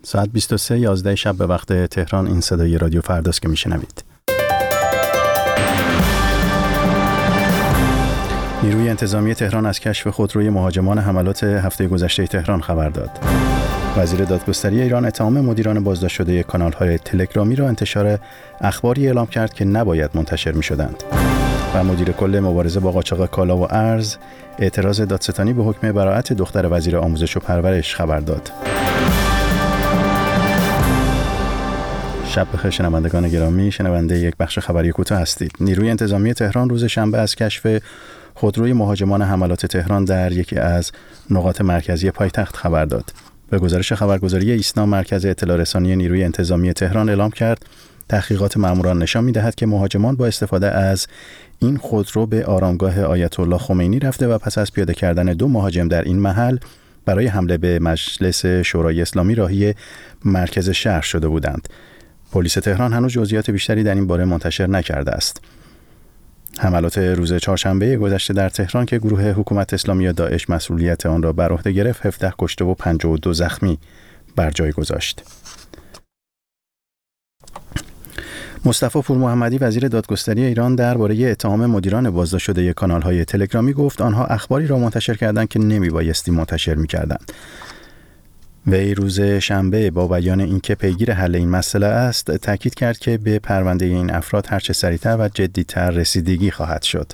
ساعت 23:11 شب به وقت تهران. این صدای رادیو فرداست که میشنوید. نیروی انتظامی تهران از کشف خودروی مهاجمان حملات هفته گذشته تهران خبر داد. وزیر دادگستری ایران اتهام مدیران بازداشت شده کانال‌های تلگرامی را انتشار اخباری اعلام کرد که نباید منتشر می‌شدند. و مدیر کل مبارزه با قاچاق کالا و ارز اعتراض دادستانی به حکم براءت دختر وزیر آموزش و پرورش خبر داد. شب بخیر شنوندگان گرامی، شنونده یک بخش خبری کوتاه هستید. نیروی انتظامی تهران روز شنبه از کشف خودروی مهاجمان حملات تهران در یکی از نقاط مرکزی پایتخت خبر داد. به گزارش خبرگزاری ایسنا، مرکز اطلاع رسانی نیروی انتظامی تهران اعلام کرد تحقیقات ماموران نشان می‌دهد که مهاجمان با استفاده از این خودرو به آرامگاه آیت الله خمینی رفته و پس از پیاده کردن 2 مهاجم در این محل برای حمله به مجلس شورای اسلامی راهی مرکز شهر شده بودند. پلیس تهران هنوز جزئیات بیشتری در این باره منتشر نکرده است. حملات روز چهارشنبه گذشته در تهران که گروه حکومت اسلامی داعش مسئولیت آن را بر عهده گرفت، 17 کشته و 52 زخمی بر جای گذاشت. مصطفی پورمحمدی وزیر دادگستری ایران درباره اتهام مدیران بازداشت شده کانال‌های تلگرامی گفت آنها اخباری را منتشر کردند که نمی‌بایستی منتشر می‌کردند. وی روز شنبه با بیان اینکه پیگیر حل این مسئله است، تاکید کرد که به پرونده این افراد هرچه سریعتر و جدی‌تر رسیدگی خواهد شد.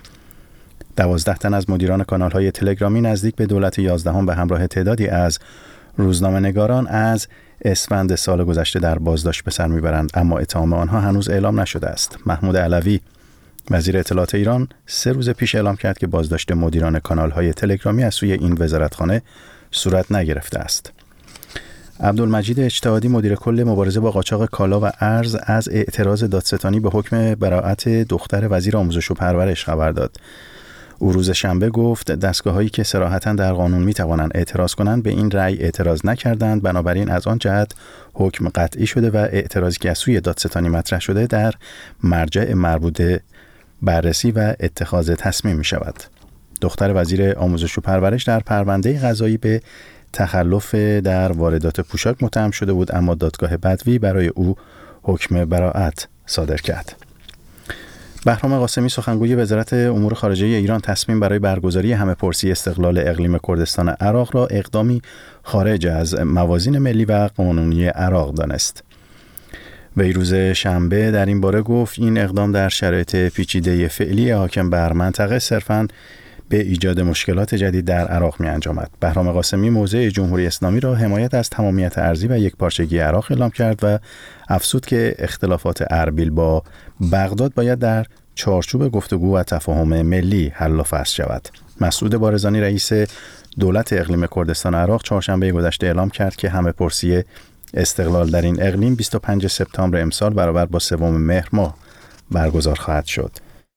12 تن از مدیران کانال‌های تلگرامی نزدیک به دولت 11 به همراه تعدادی از روزنامه‌نگاران از اسفند سال گذشته در بازداشت به سر میبرند، اما اتهام آنها هنوز اعلام نشده است. محمود علوی وزیر اطلاعات ایران 3 روز پیش اعلام کرد که بازداشت مدیران کانال‌های تلگرامی از سوی این وزارتخانه صورت نگرفته است. عبدالمجید اجتهادی مدیر کل مبارزه با قاچاق کالا و ارز از اعتراض دادستانی به حکم براءت دختر وزیر آموزش و پرورش خبر داد. او روز شنبه گفت دستگاه‌هایی که صراحتاً در قانون می‌توانند اعتراض کنند به این رأی اعتراض نکردند، بنابراین از آن جهت حکم قطعی شده و اعتراضی که از سوی دادستانی مطرح شده در مرجع مربوطه بررسی و اتخاذ تصمیم می‌شود. دختر وزیر آموزش و پرورش در پرونده قضایی به تخلف در واردات پوشاک متهم شده بود، اما دادگاه بدوی برای او حکم براءت صادر کرد. بهرام قاسمی سخنگوی وزارت امور خارجه ایران تصمیم برای برگزاری همه‌پرسی استقلال اقلیم کردستان عراق را اقدامی خارج از موازین ملی و قانونی عراق دانست. وی روز شنبه در این باره گفت این اقدام در شرایط پیچیده فعلی حاکم بر منطقه صرفاً به ایجاد مشکلات جدید در عراق می انجامد. بهرام قاسمی موضع جمهوری اسلامی را حمایت از تمامیت ارضی و یکپارچگی عراق اعلام کرد و افزود که اختلافات اربیل با بغداد باید در چارچوب گفتگو و تفاهم ملی حل و فصل شود. مسعود بارزانی رئیس دولت اقلیم کردستان عراق چهارشنبه گذشته اعلام کرد که همه‌پرسی استقلال در این اقلیم 25 سپتامبر امسال برابر با 3 مهر ماه برگزار خواهد شد.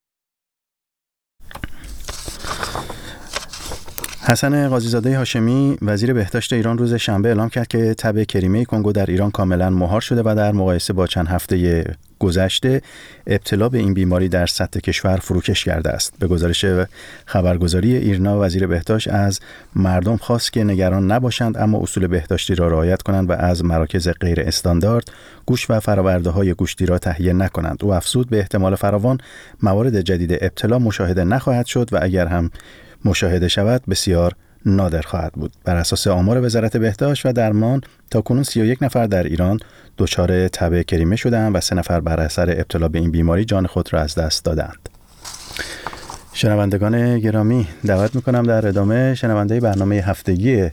حسن قاضی‌زاده هاشمی وزیر بهداشت ایران روز شنبه اعلام کرد که تب کریمه کنگو در ایران کاملا مهار شده و در مقایسه با چند هفته گذشته ابتلا به این بیماری در سطح کشور فروکش کرده است. به گزارش خبرگزاری ایرنا وزیر بهداشت از مردم خواست که نگران نباشند اما اصول بهداشتی را رعایت کنند و از مراکز غیر استاندارد گوشت و فرآورده‌های گوشتی را تهیه نکنند. او افزود به احتمال فراوان موارد جدید ابتلا مشاهده نخواهد شد و اگر هم مشاهده شود بسیار نادر خواهد بود. بر اساس آمار وزارت بهداشت و درمان تاکنون 31 نفر در ایران دچار تب کریمه شدند و 3 نفر بر اثر ابتلا به این بیماری جان خود را از دست دادند. شنوندگان گرامی، دعوت می‌کنم در ادامه شنونده برنامه هفتگی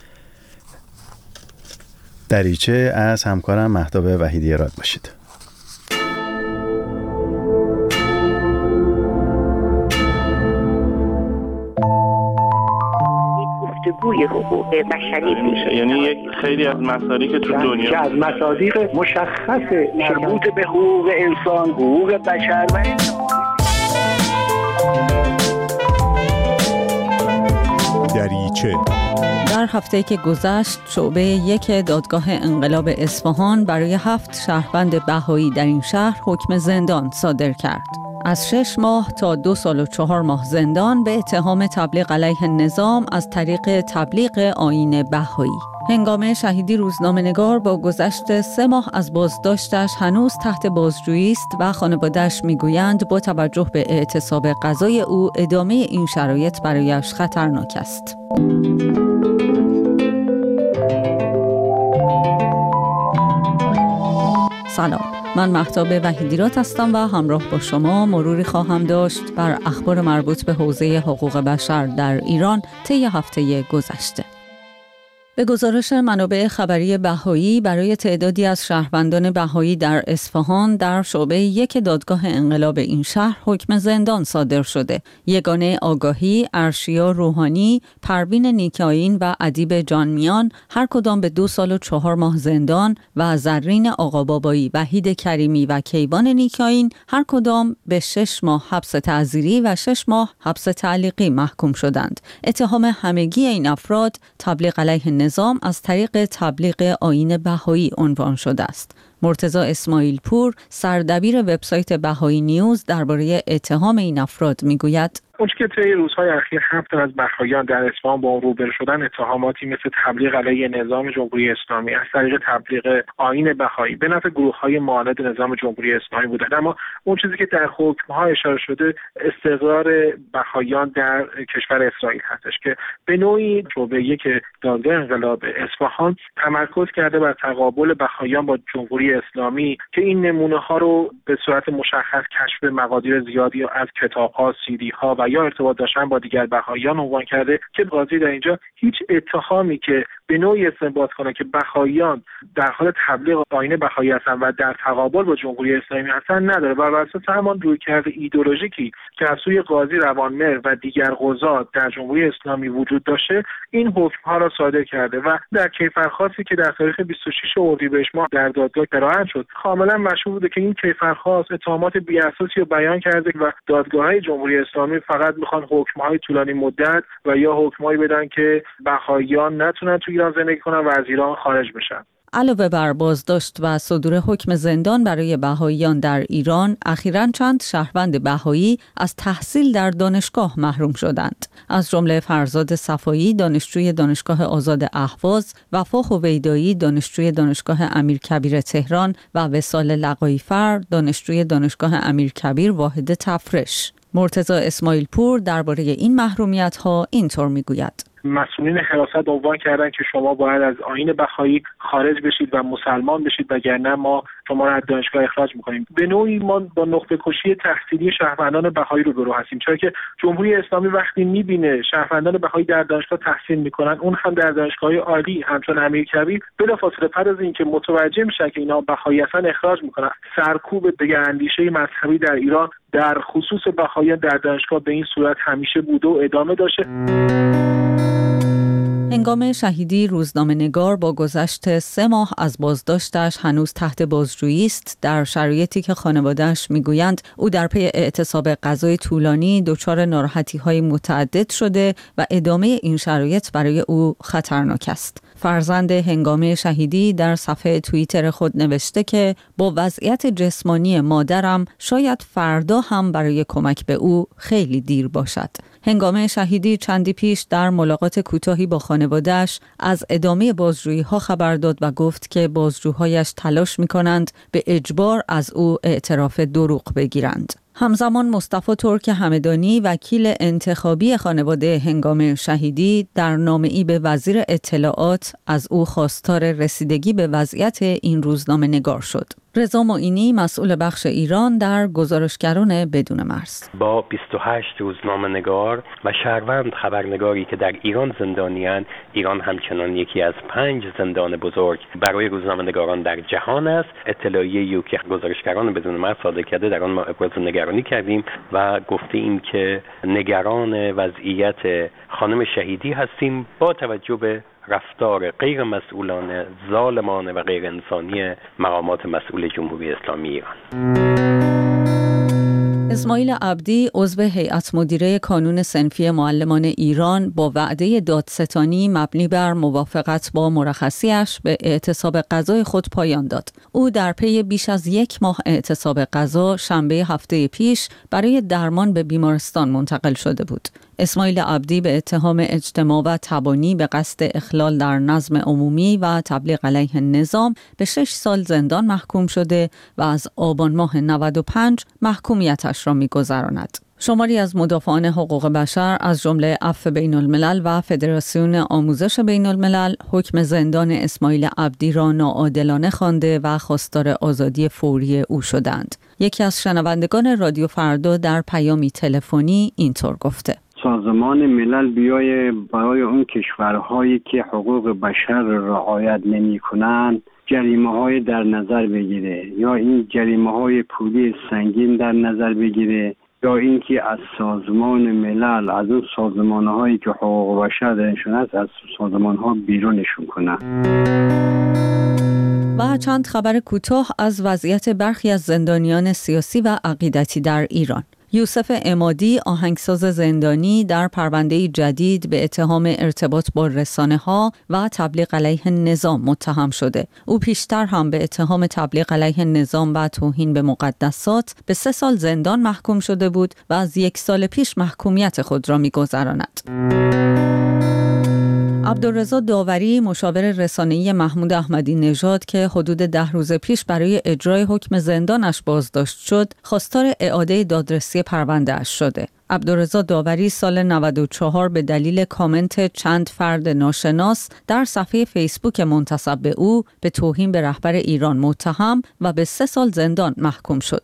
دریچه از همکارم مهتاب وحیدی راد باشید. گفتگوی حقوق بشری میشه، یعنی یک خیلی از مصادیق تو دنیا از مصادیق مشخص مربوط به حقوق انسان، حقوق بشر و دریچه. در هفته که گذشت شعبه 1 دادگاه انقلاب اصفهان برای 7 شهروند بهایی در این شهر حکم زندان صادر کرد. از 6 ماه تا 2 سال و 4 ماه زندان به اتهام تبلیغ علیه نظام از طریق تبلیغ آیین بهایی. هنگام شهیدی روزنامه‌نگار با گذشت 3 ماه از بازداشتش هنوز تحت بازجویی است و خانواده‌اش میگویند با توجه به اعتصاب قضای او ادامه این شرایط برایش خطرناک است. سلام، من مهتاب وحیدیرات هستم و همراه با شما مروری خواهم داشت بر اخبار مربوط به حوزه حقوق بشر در ایران طی هفته گذشته. به گزارش منابع خبری بهایی، برای تعدادی از شهروندان بهایی در اصفهان در شعبه 1 دادگاه انقلاب این شهر حکم زندان صادر شده. یگانه آگاهی، ارشیا روحانی، پروین نیکاین و ادیب جانمیان هر کدام به 2 سال و 4 ماه زندان و زرین آقابابایی، وحید کریمی و کیوان نیکاین هر کدام به 6 ماه حبس تعزیری و 6 ماه حبس تعلیقی محکوم شدند. اتهام همگی این افراد تبلیغ علیه نظام از طریق تبلیغ آیین بهایی عنوان شده است. مرتضی اسماعیل پور، سردبیر وبسایت بهایی نیوز، درباره اتهام این افراد میگوید: اونچه که طی روزهای اخیر 7 از بهائیان در اصفهان با روبرو شدن اتهاماتی مثل تبلیغ علیه نظام جمهوری اسلامی از طریق تبلیغ آیین بهایی به نفع گروه‌های معاند نظام جمهوری اسلامی بوده. اما اون چیزی که در حکم‌ها اشاره شده استقرار بهائیان در کشور اسرائیل هستش که به نوعی شعبه 1 دادگاه انقلاب اصفهان تمرکز کرده بر تقابل بهائیان با جمهوری اسلامی که این نمونه‌ها رو به صورت مشخص کشف مقادیر زیادی از کتاب‌ها، سی‌دی‌ها و یا ارتباط داشتن با دیگر بهائیان عنوان کرده که قاضی در اینجا هیچ اتهامی که به نوعی استنباط کنه که بهائیان در حال تبلیغ آیین بهایی هستن و در تقابل با جمهوری اسلامی هستن نداره و بر اساس همان رویکرد ایدئولوژیکی که از سوی قاضی روانمهر و دیگر قضات در جمهوری اسلامی وجود داشته این حکم‌ها را صادر کرده و در کیفرخواستی که در تاریخ 26 اردیبهشت ماه در دادگاه قرائت شد کاملا مشهور بوده که این کیفرخواست اتهامات بی‌اساسی رو بیان کرده و دادگاه‌های جمهوری اسلامی فقط میخوان حکم‌های طولانی مدت و یا حکم‌هایی بدن که بهائیان نتونن تو ایران زندگی کنن و از ایران خارج بشن. علاوه بر بازداشت و صدور حکم زندان برای بهائیان در ایران، اخیراً چند شهروند بهایی از تحصیل در دانشگاه محروم شدند. از جمله فرزاد صفایی، دانشجوی دانشگاه آزاد اهواز، وفا هویدایی، دانشجوی دانشگاه امیرکبیر تهران و وصال لقایی‌فر، دانشجوی دانشگاه امیرکبیر واحد تفرش. مرتضی اسماعیل پور درباره این محرومیت‌ها اینطور میگوید: مسئولین حراست عنوان کردن که شما باید از آیین بهایی خارج بشید و مسلمان بشید وگرنه ما شما را از دانشگاه اخراج می‌کنیم. به نوعی ما با نقطه کشی تحصیلی شهروندان بهایی روبرو هستیم، چرا که جمهوری اسلامی وقتی می‌بینه شهروندان بهایی در دانشگاه تحصیل می‌کنن، اون هم در دانشگاه‌های عالی همچون امیرکبیر، بلافاصله پس از اینکه متوجه میشه که اینا بهایی هستن اخراج می‌کنن. سرکوب دگراندیشه مذهبی در ایران در خصوص بهاییان در دانشگاه به این صورت همیشه بوده و ادامه داشته. هنگام شهیدی روزنامه‌نگار با گذشت 3 ماه از بازداشتش هنوز تحت بازجویی است، در شرایطی که خانواده‌اش میگویند او در پی اعتصاب قضای طولانی دچار ناراحتی‌های متعدد شده و ادامه این شرایط برای او خطرناک است. فرزند هنگام شهیدی در صفحه توییتر خود نوشته که با وضعیت جسمانی مادرم شاید فردا هم برای کمک به او خیلی دیر باشد. هنگام شهیدی چندی پیش در ملاقات کوتاهی با خانواده‌اش از ادامه بازجویی‌ها خبر داد و گفت که بازجوهایش تلاش می‌کنند به اجبار از او اعتراف دروغ بگیرند. همزمان مصطفی ترک همدانی، وکیل انتخابی خانواده هنگام شهیدی، در نامه‌ای به وزیر اطلاعات از او خواستار رسیدگی به وضعیت این روزنامه‌نگار شد. رضا معینی، مسئول بخش ایران در گزارشگران بدون مرز: با 28 روزنامه‌نگار و شهروند خبرنگاری که در ایران زندانی‌اند، ایران همچنان یکی از 5 زندان بزرگ برای روزنامه‌نگاران در جهان است. اطلاعیه‌ای که گزارشگران بدون مرز صادر کرده در آن ما ابراز نگرانی کردیم و گفتیم که نگران وضعیت خانم شهیدی هستیم با توجه به رفتار غیر مسئولانه، ظالمانه و غیر انسانی مقامات مسئول جمهوری اسلامی ایران. اسماعیل عبدی عضو هیئت مدیره کانون صنفی معلمان ایران با وعده دادستانی مبنی بر موافقت با مرخصیش به اعتصاب غذای خود پایان داد. او در پی بیش از 1 ماه اعتصاب غذا شنبه هفته پیش برای درمان به بیمارستان منتقل شده بود. اسماعیل عبدی به اتهام اجتماع و تبانی به قصد اخلال در نظم عمومی و تبلیغ علیه نظام به 6 سال زندان محکوم شده و از آبان ماه 95 محکومیتش را می‌گذراند. شماری از مدافعان حقوق بشر از جمله عفو بین الملل و فدراسیون آموزش بین الملل حکم زندان اسماعیل عبدی را ناعادلانه خوانده و خواستار آزادی فوری او شدند. یکی از شنوندگان رادیو فردا در پیامی تلفنی اینطور گفته: سازمان ملل بیای برای اون کشورهایی که حقوق بشر رعایت نمی‌کنند جریمه‌های در نظر بگیره، یا این جریمه‌های پولی سنگین در نظر بگیره، یا اینکه از سازمان ملل، از اون سازمان‌هایی که حقوق بشر درشون هست، از سازمان‌ها بیرونشون کنن. و چند خبر کوتاه از وضعیت برخی از زندانیان سیاسی و عقیدتی در ایران. یوسف عمادی، آهنگساز زندانی، در پرونده جدید به اتهام ارتباط با رسانه‌ها و تبلیغ علیه نظام متهم شده. او پیشتر هم به اتهام تبلیغ علیه نظام و توهین به مقدسات به 3 سال زندان محکوم شده بود و از 1 سال پیش محکومیت خود را می‌گذراند. عبدالرضا داوری، مشاور رسانه‌ای محمود احمدی نژاد که حدود 10 روز پیش برای اجرای حکم زندانش بازداشت شد، خواستار اعاده دادرسی پرونده‌اش شده. عبدالرضا داوری سال 94 به دلیل کامنت چند فرد ناشناس در صفحه فیسبوک منتسب به او به توهین به رهبر ایران متهم و به 3 سال زندان محکوم شد.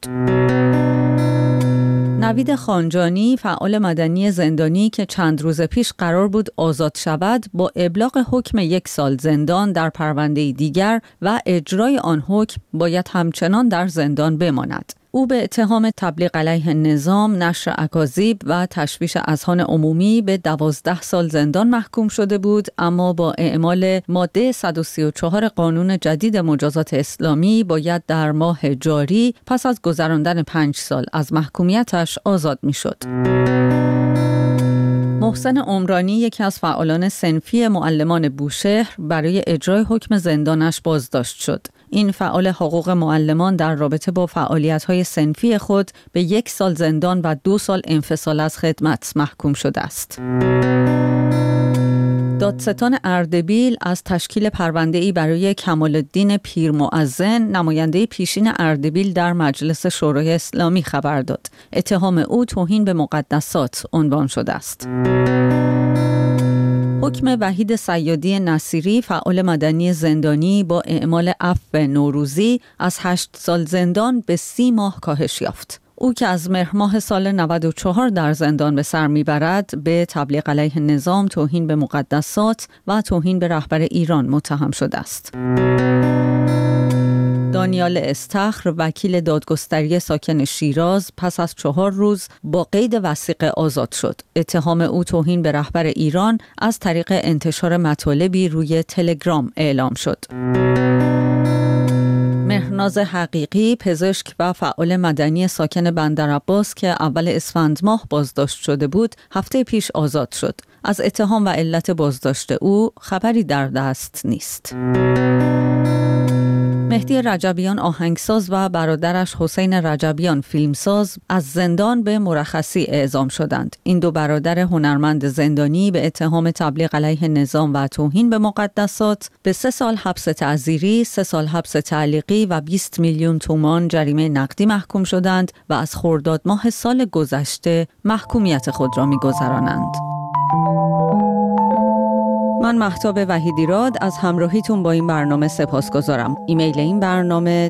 نوید خانجانی، فعال مدنی زندانی که چند روز پیش قرار بود آزاد شود، با ابلاغ حکم 1 سال زندان در پرونده دیگر و اجرای آن حکم باید همچنان در زندان بماند. او به اتهام تبلیغ علیه نظام، نشر اکاذیب و تشویش اذهان عمومی به 12 سال زندان محکوم شده بود، اما با اعمال ماده 134 قانون جدید مجازات اسلامی باید در ماه جاری پس از گذراندن 5 سال از محکومیتش آزاد می‌شد. محسن عمرانی، یکی از فعالان صنفی معلمان بوشهر، برای اجرای حکم زندانش بازداشت شد. این فعال حقوق معلمان در رابطه با فعالیت‌های صنفی خود به 1 سال زندان و 2 سال انفصال از خدمت محکوم شده است. دادستان اردبیل از تشکیل پرونده‌ای برای کمال‌الدین پیرمؤذن، نماینده پیشین اردبیل در مجلس شورای اسلامی خبر داد. اتهام او توهین به مقدسات عنوان شده است. حکم وحید صیادی نصیری، فعال مدنی زندانی، با اعمال عفو نوروزی از 8 سال زندان به 30 ماه کاهش یافت. او که از مهر ماه سال 94 در زندان به سر میبرد، به تبلیغ علیه نظام، توهین به مقدسات و توهین به رهبر ایران متهم شده است. دانیال استخر، وکیل دادگستری ساکن شیراز، پس از 4 روز با قید وثیقه آزاد شد. اتهام او توهین به رهبر ایران از طریق انتشار مطالبی روی تلگرام اعلام شد. مهرناز حقیقی، پزشک و فعال مدنی ساکن بندرعباس که اول اسفند ماه بازداشت شده بود، هفته پیش آزاد شد. از اتهام و علت بازداشت او خبری در دست نیست. مهدی رجبیان، آهنگساز، و برادرش حسین رجبیان، فیلمساز، از زندان به مرخصی اعزام شدند. این 2 برادر هنرمند زندانی به اتهام تبلیغ علیه نظام و توهین به مقدسات به 3 سال حبس تعزیری، 3 سال حبس تعلیقی و 20 میلیون تومان جریمه نقدی محکوم شدند و از خرداد ماه سال گذشته محکومیت خود را می‌گذرانند. من مهتاب وحیدیراد از همراهیتون با این برنامه سپاسگزارم. ایمیل این برنامه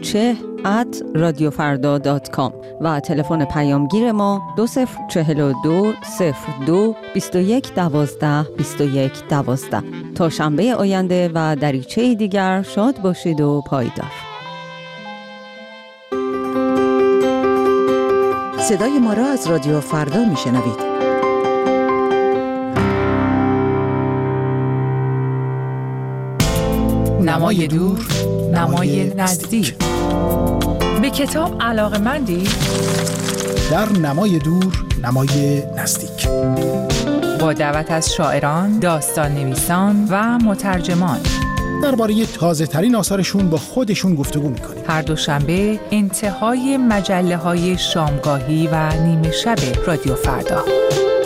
dariche@radiofarda.com و تلفن پیامگیر ما 2042 02 21 12 21 12. تا شنبه آینده و دریچه دیگر شاد باشید و پایدار. صدای ما را از رادیو فردا میشنوید. نمای دور، نمای نزدیک. به کتاب علاقه‌مندی؟ در نمای دور، نمای نزدیک. با دعوت از شاعران، داستان نویسان و مترجمان درباره تازه ترین آثارشون با خودشون گفتگو میکنیم. هر دوشنبه انتهای مجله های شامگاهی و نیمه شب رادیو فردا.